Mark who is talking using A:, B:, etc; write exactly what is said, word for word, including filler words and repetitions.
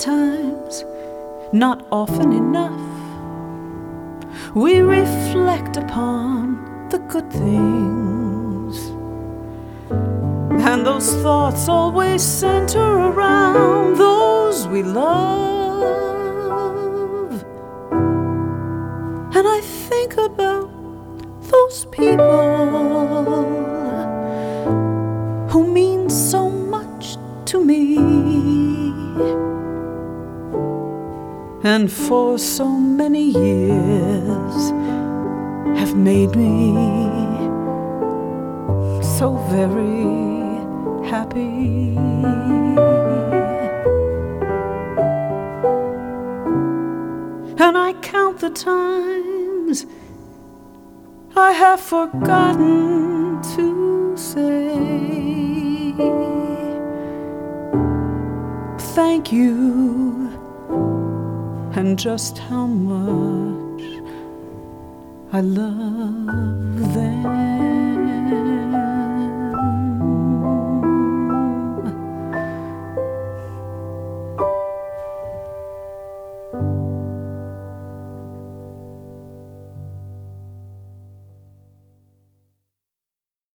A: times, not often enough, we reflect upon the good things, and those thoughts always center around those we love. And I think about those people who mean so much to me, and for so many years have made me so very happy. And I count the times I have forgotten to say thank you, and just how much I love